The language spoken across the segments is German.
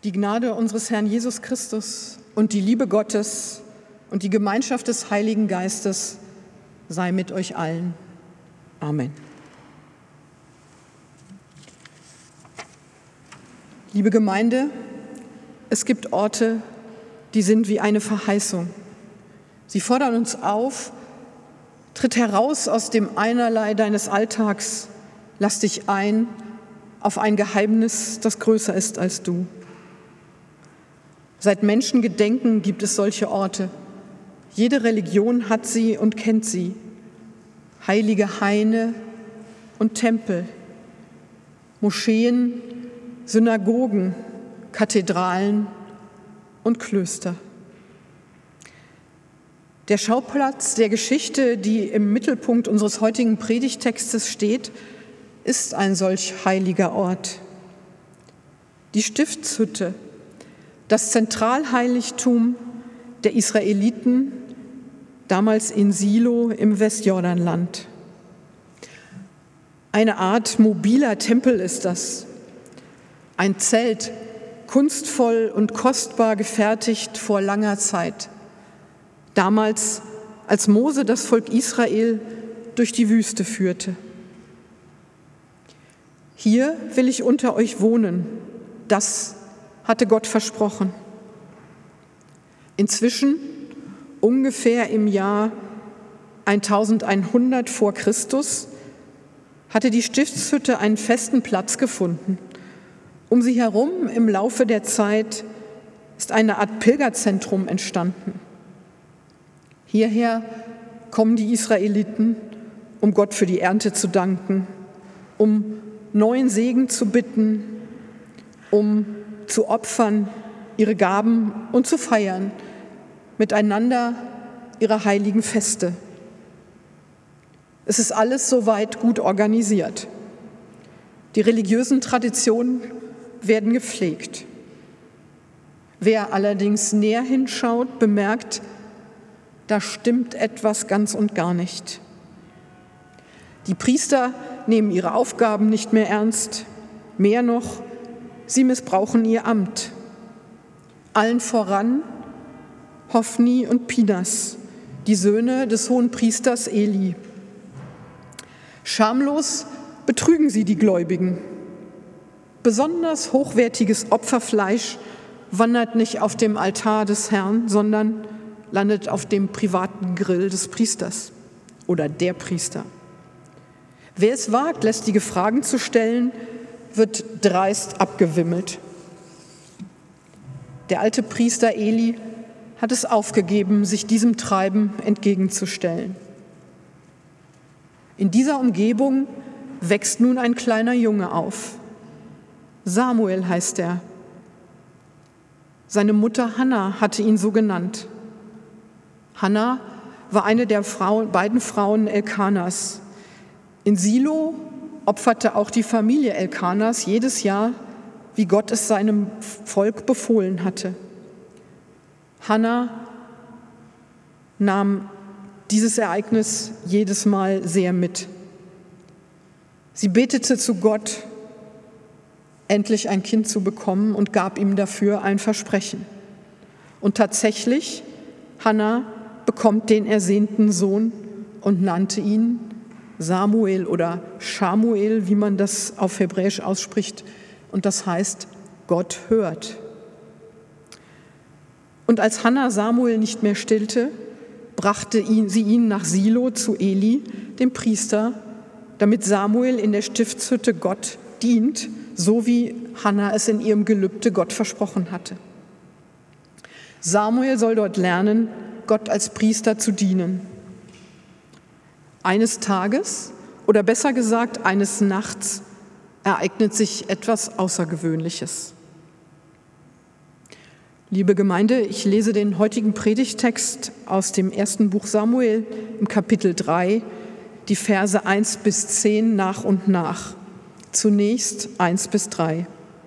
Die Gnade unseres Herrn Jesus Christus und die Liebe Gottes und die Gemeinschaft des Heiligen Geistes sei mit euch allen. Amen. Liebe Gemeinde, es gibt Orte, die sind wie eine Verheißung. Sie fordern uns auf, tritt heraus aus dem Einerlei deines Alltags, lass dich ein auf ein Geheimnis, das größer ist als du. Seit Menschengedenken gibt es solche Orte. Jede Religion hat sie und kennt sie. Heilige Haine und Tempel, Moscheen, Synagogen, Kathedralen und Klöster. Der Schauplatz der Geschichte, die im Mittelpunkt unseres heutigen Predigttextes steht, ist ein solch heiliger Ort. Die Stiftshütte, das Zentralheiligtum der Israeliten, damals in Silo im Westjordanland. Eine Art mobiler Tempel ist das. Ein Zelt, kunstvoll und kostbar gefertigt vor langer Zeit. Damals, als Mose das Volk Israel durch die Wüste führte. Hier will ich unter euch wohnen, das hatte Gott versprochen. Inzwischen, ungefähr im Jahr 1100 vor Christus, hatte die Stiftshütte einen festen Platz gefunden. Um sie herum im Laufe der Zeit ist eine Art Pilgerzentrum entstanden. Hierher kommen die Israeliten, um Gott für die Ernte zu danken, um neuen Segen zu bitten, um zu opfern, ihre Gaben und zu feiern, miteinander ihre heiligen Feste. Es ist alles soweit gut organisiert. Die religiösen Traditionen werden gepflegt. Wer allerdings näher hinschaut, bemerkt, da stimmt etwas ganz und gar nicht. Die Priester nehmen ihre Aufgaben nicht mehr ernst. Mehr noch, sie missbrauchen ihr Amt. Allen voran Hophni und Pinas, die Söhne des Hohenpriesters Eli. Schamlos betrügen sie die Gläubigen. Besonders hochwertiges Opferfleisch wandert nicht auf dem Altar des Herrn, sondern landet auf dem privaten Grill des Priesters oder der Priester. Wer es wagt, lästige Fragen zu stellen, wird dreist abgewimmelt. Der alte Priester Eli hat es aufgegeben, sich diesem Treiben entgegenzustellen. In dieser Umgebung wächst nun ein kleiner Junge auf. Samuel heißt er. Seine Mutter Hannah hatte ihn so genannt. Hannah war eine der beiden Frauen Elkanas. In Silo opferte auch die Familie Elkanas jedes Jahr, wie Gott es seinem Volk befohlen hatte. Hannah nahm dieses Ereignis jedes Mal sehr mit. Sie betete zu Gott, endlich ein Kind zu bekommen und gab ihm dafür ein Versprechen. Und tatsächlich, Hannah bekommt den ersehnten Sohn und nannte ihn Samuel oder Schamuel, wie man das auf Hebräisch ausspricht. Und das heißt, Gott hört. Und als Hannah Samuel nicht mehr stillte, brachte sie ihn nach Silo zu Eli, dem Priester, damit Samuel in der Stiftshütte Gott dient, so wie Hannah es in ihrem Gelübde Gott versprochen hatte. Samuel soll dort lernen, Gott als Priester zu dienen. Eines Tages, oder besser gesagt eines Nachts, ereignet sich etwas Außergewöhnliches. Liebe Gemeinde, ich lese den heutigen Predigttext aus dem ersten Buch Samuel im Kapitel 3, die Verse 1 bis 10 nach und nach. Zunächst 1 bis 3.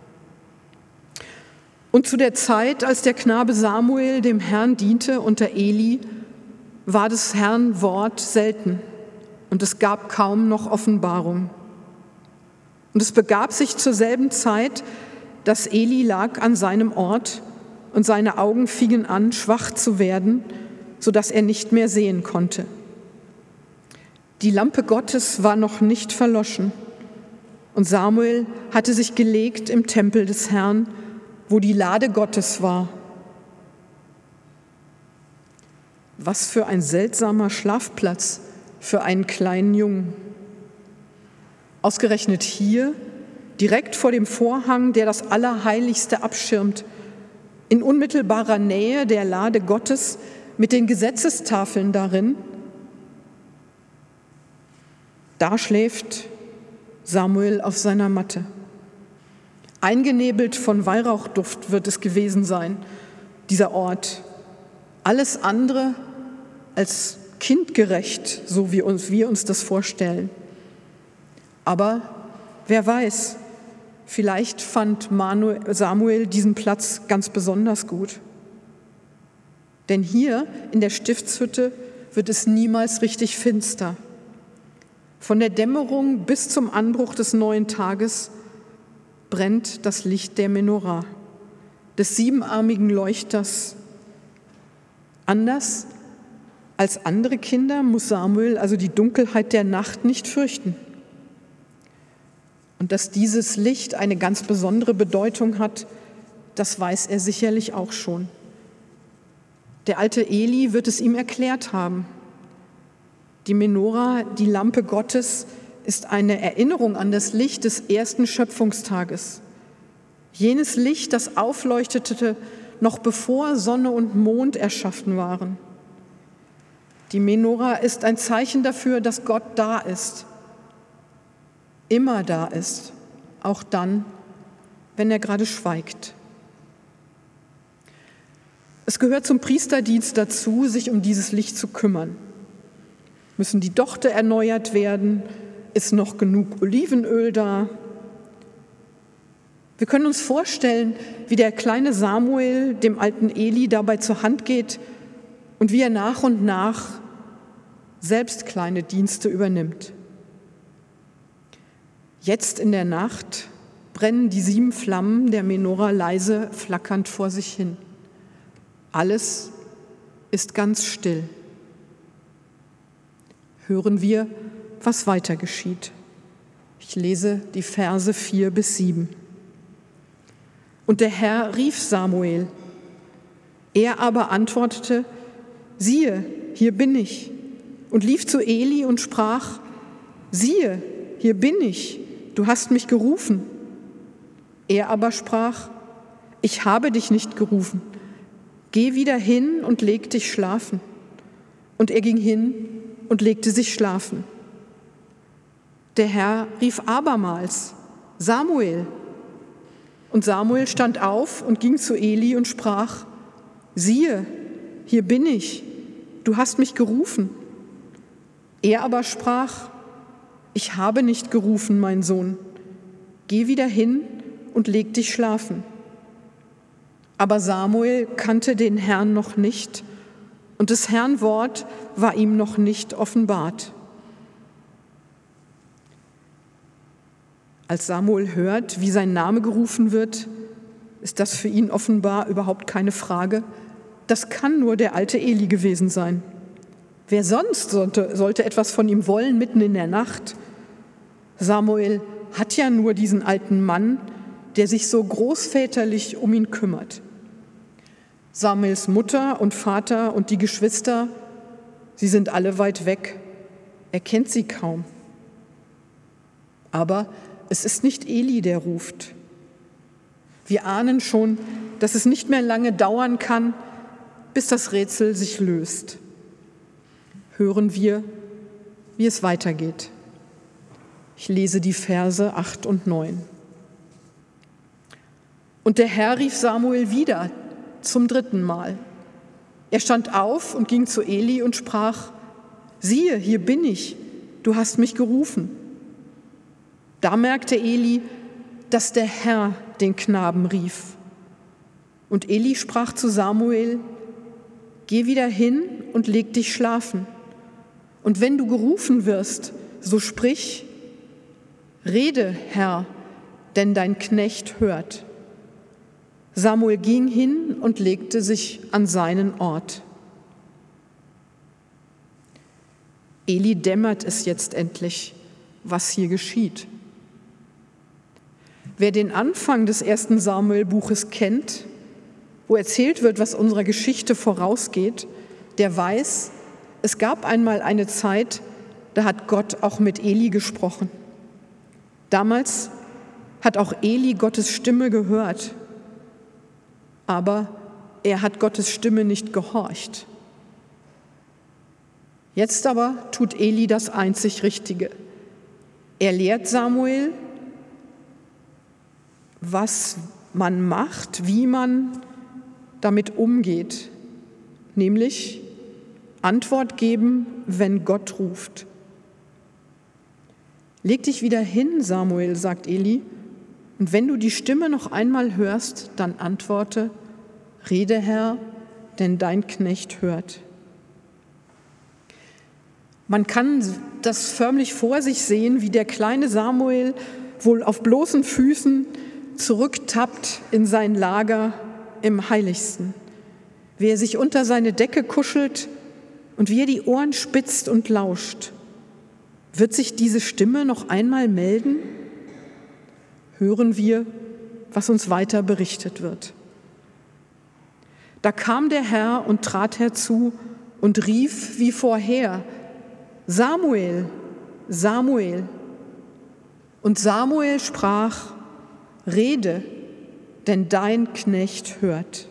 Und zu der Zeit, als der Knabe Samuel dem Herrn diente unter Eli, war des Herrn Wort selten und es gab kaum noch Offenbarung. Und es begab sich zur selben Zeit, dass Eli lag an seinem Ort und seine Augen fingen an, schwach zu werden, sodass er nicht mehr sehen konnte. Die Lampe Gottes war noch nicht verloschen und Samuel hatte sich gelegt im Tempel des Herrn, wo die Lade Gottes war. Was für ein seltsamer Schlafplatz für einen kleinen Jungen. Ausgerechnet hier, direkt vor dem Vorhang, der das Allerheiligste abschirmt, in unmittelbarer Nähe der Lade Gottes mit den Gesetzestafeln darin, da schläft Samuel auf seiner Matte. Eingenebelt von Weihrauchduft wird es gewesen sein, dieser Ort. Alles andere als kindgerecht, so wie wir uns das vorstellen. Aber wer weiß, vielleicht fand Samuel diesen Platz ganz besonders gut. Denn hier in der Stiftshütte wird es niemals richtig finster. Von der Dämmerung bis zum Anbruch des neuen Tages brennt das Licht der Menorah, des siebenarmigen Leuchters. Anders als andere Kinder muss Samuel also die Dunkelheit der Nacht nicht fürchten. Und dass dieses Licht eine ganz besondere Bedeutung hat, das weiß er sicherlich auch schon. Der alte Eli wird es ihm erklärt haben. Die Menorah, die Lampe Gottes, ist eine Erinnerung an das Licht des ersten Schöpfungstages. Jenes Licht, das aufleuchtete, noch bevor Sonne und Mond erschaffen waren. Die Menorah ist ein Zeichen dafür, dass Gott da ist, immer da ist, auch dann, wenn er gerade schweigt. Es gehört zum Priesterdienst dazu, sich um dieses Licht zu kümmern. Müssen die Dochte erneuert werden? Ist noch genug Olivenöl da? Wir können uns vorstellen, wie der kleine Samuel dem alten Eli dabei zur Hand geht und wie er nach und nach selbst kleine Dienste übernimmt. Jetzt in der Nacht brennen die 7 Flammen der Menorah leise flackernd vor sich hin. Alles ist ganz still. Hören wir, was weiter geschieht. Ich lese die Verse 4 bis 7. Und der Herr rief Samuel. Er aber antwortete, siehe, hier bin ich. Und lief zu Eli und sprach, siehe, hier bin ich, du hast mich gerufen. Er aber sprach, ich habe dich nicht gerufen. Geh wieder hin und leg dich schlafen. Und er ging hin und legte sich schlafen. Der Herr rief abermals, Samuel. Und Samuel stand auf und ging zu Eli und sprach, siehe, hier bin ich, du hast mich gerufen. Er aber sprach, ich habe nicht gerufen, mein Sohn. Geh wieder hin und leg dich schlafen. Aber Samuel kannte den Herrn noch nicht und des Herrn Wort war ihm noch nicht offenbart. Als Samuel hört, wie sein Name gerufen wird, ist das für ihn offenbar überhaupt keine Frage. Das kann nur der alte Eli gewesen sein. Wer sonst sollte etwas von ihm wollen mitten in der Nacht? Samuel hat ja nur diesen alten Mann, der sich so großväterlich um ihn kümmert. Samuels Mutter und Vater und die Geschwister, sie sind alle weit weg. Er kennt sie kaum. Aber es ist nicht Eli, der ruft. Wir ahnen schon, dass es nicht mehr lange dauern kann, bis das Rätsel sich löst. Hören wir, wie es weitergeht. Ich lese die Verse 8 und 9. Und der Herr rief Samuel wieder zum 3. Mal. Er stand auf und ging zu Eli und sprach, siehe, hier bin ich, du hast mich gerufen. Da merkte Eli, dass der Herr den Knaben rief. Und Eli sprach zu Samuel, geh wieder hin und leg dich schlafen. Und wenn du gerufen wirst, so sprich, rede, Herr, denn dein Knecht hört. Samuel ging hin und legte sich an seinen Ort. Eli dämmert es jetzt endlich, was hier geschieht. Wer den Anfang des 1. Samuel-Buches kennt, wo erzählt wird, was unserer Geschichte vorausgeht, der weiß, es gab einmal eine Zeit, da hat Gott auch mit Eli gesprochen. Damals hat auch Eli Gottes Stimme gehört, aber er hat Gottes Stimme nicht gehorcht. Jetzt aber tut Eli das einzig Richtige. Er lehrt Samuel, was man macht, wie man damit umgeht, nämlich Antwort geben, wenn Gott ruft. Leg dich wieder hin, Samuel, sagt Eli, und wenn du die Stimme noch einmal hörst, dann antworte, rede, Herr, denn dein Knecht hört. Man kann das förmlich vor sich sehen, wie der kleine Samuel wohl auf bloßen Füßen zurücktappt in sein Lager im Heiligsten, wie er sich unter seine Decke kuschelt und wie er die Ohren spitzt und lauscht. Wird sich diese Stimme noch einmal melden? Hören wir, was uns weiter berichtet wird. Da kam der Herr und trat herzu und rief wie vorher, Samuel, Samuel. Und Samuel sprach, rede, denn dein Knecht hört.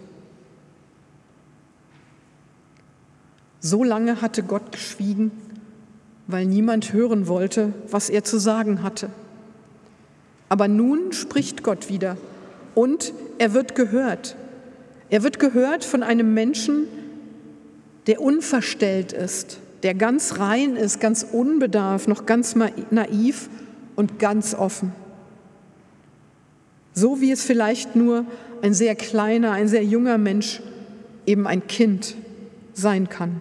So lange hatte Gott geschwiegen, weil niemand hören wollte, was er zu sagen hatte. Aber nun spricht Gott wieder und er wird gehört. Er wird gehört von einem Menschen, der unverstellt ist, der ganz rein ist, ganz unbedarft, noch ganz naiv und ganz offen. So wie es vielleicht nur ein sehr kleiner, ein sehr junger Mensch, eben ein Kind sein kann.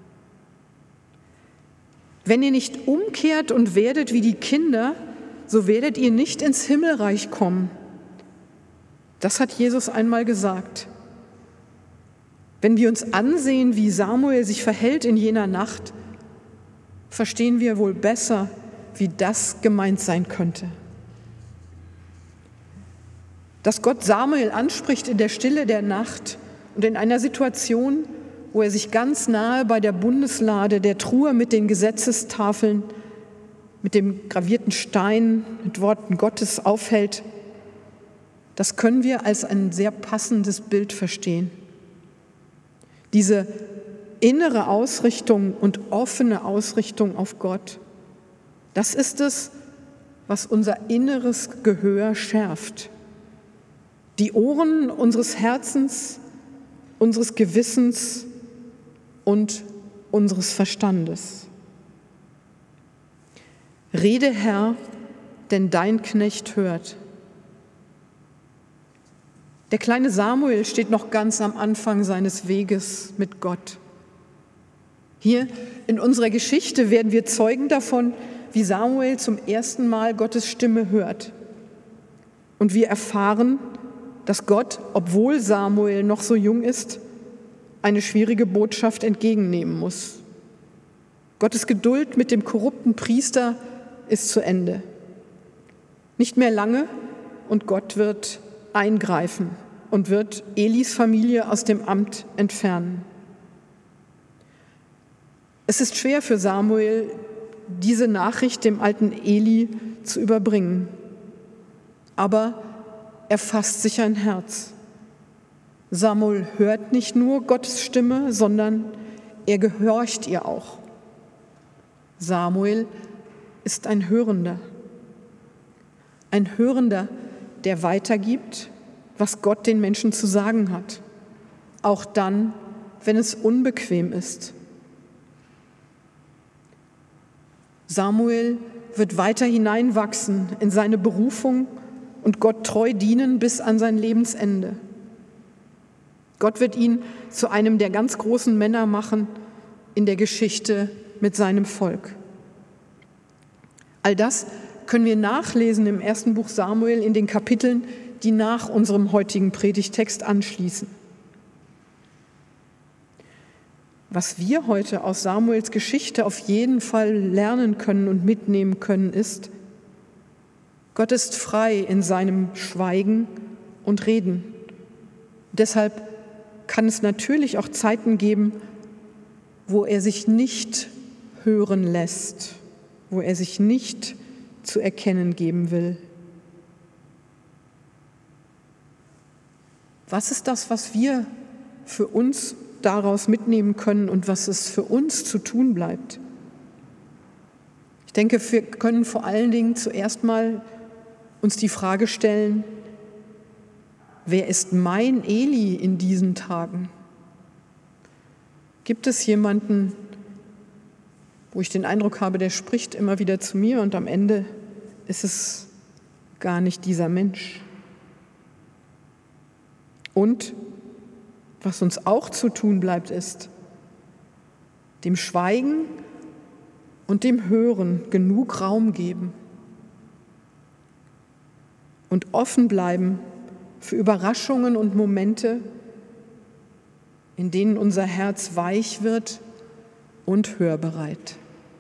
Wenn ihr nicht umkehrt und werdet wie die Kinder, so werdet ihr nicht ins Himmelreich kommen. Das hat Jesus einmal gesagt. Wenn wir uns ansehen, wie Samuel sich verhält in jener Nacht, verstehen wir wohl besser, wie das gemeint sein könnte. Dass Gott Samuel anspricht in der Stille der Nacht und in einer Situation, wo er sich ganz nahe bei der Bundeslade, der Truhe mit den Gesetzestafeln, mit dem gravierten Stein, mit Worten Gottes aufhält, das können wir als ein sehr passendes Bild verstehen. Diese innere Ausrichtung und offene Ausrichtung auf Gott, das ist es, was unser inneres Gehör schärft. Die Ohren unseres Herzens, unseres Gewissens und unseres Verstandes. Rede, Herr, denn dein Knecht hört. Der kleine Samuel steht noch ganz am Anfang seines Weges mit Gott. Hier in unserer Geschichte werden wir Zeugen davon, wie Samuel zum ersten Mal Gottes Stimme hört. Und wir erfahren, dass Gott, obwohl Samuel noch so jung ist, eine schwierige Botschaft entgegennehmen muss. Gottes Geduld mit dem korrupten Priester ist zu Ende. Nicht mehr lange und Gott wird eingreifen und wird Elis Familie aus dem Amt entfernen. Es ist schwer für Samuel, diese Nachricht dem alten Eli zu überbringen. Aber er fasst sich ein Herz. Samuel hört nicht nur Gottes Stimme, sondern er gehorcht ihr auch. Samuel ist ein Hörender, der weitergibt, was Gott den Menschen zu sagen hat, auch dann, wenn es unbequem ist. Samuel wird weiter hineinwachsen in seine Berufung und Gott treu dienen bis an sein Lebensende. Gott wird ihn zu einem der ganz großen Männer machen in der Geschichte mit seinem Volk. All das können wir nachlesen im ersten Buch Samuel in den Kapiteln, die nach unserem heutigen Predigtext anschließen. Was wir heute aus Samuels Geschichte auf jeden Fall lernen können und mitnehmen können, ist: Gott ist frei in seinem Schweigen und Reden. Deshalb kann es natürlich auch Zeiten geben, wo er sich nicht hören lässt, wo er sich nicht zu erkennen geben will. Was ist das, was wir für uns daraus mitnehmen können und was es für uns zu tun bleibt? Ich denke, wir können vor allen Dingen zuerst mal uns die Frage stellen: Wer ist mein Eli in diesen Tagen? Gibt es jemanden, wo ich den Eindruck habe, der spricht immer wieder zu mir und am Ende ist es gar nicht dieser Mensch? Und was uns auch zu tun bleibt, ist, dem Schweigen und dem Hören genug Raum geben und offen bleiben für Überraschungen und Momente, in denen unser Herz weich wird und hörbereit.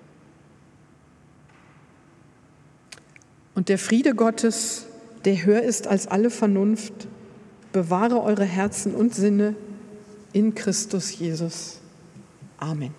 Und der Friede Gottes, der höher ist als alle Vernunft, bewahre eure Herzen und Sinne in Christus Jesus. Amen.